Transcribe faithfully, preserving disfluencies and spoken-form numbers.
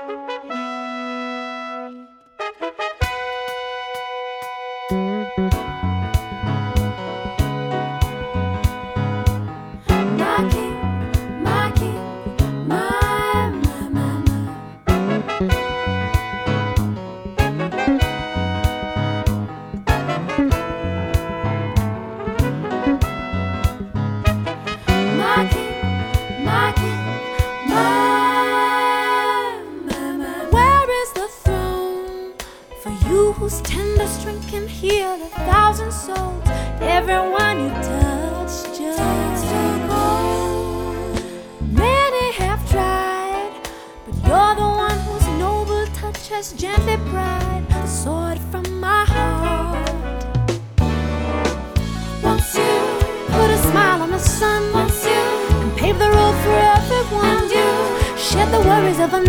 My king, my king, my, my, my, my king, my king, my, my, my. Where is the throne for you whose tender strength can heal a thousand souls? Everyone you touch just to go. Many have tried, but you're the one whose noble touch has gently pried the sword from my heart. Once you put a smile on the sun, once you and pave the road for everyone, you shed the worries of a